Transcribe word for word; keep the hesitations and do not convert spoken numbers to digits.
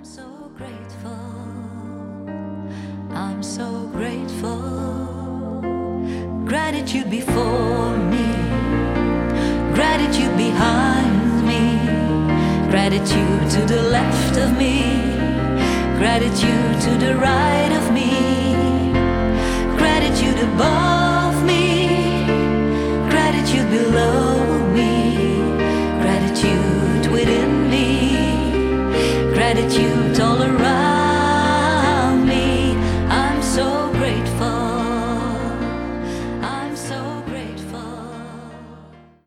so grateful. I'm so grateful. Gratitude before me, gratitude behind me, gratitude to the left of me, gratitude to the right of me, gratitude above me, gratitude below me, gratitude within me, gratitude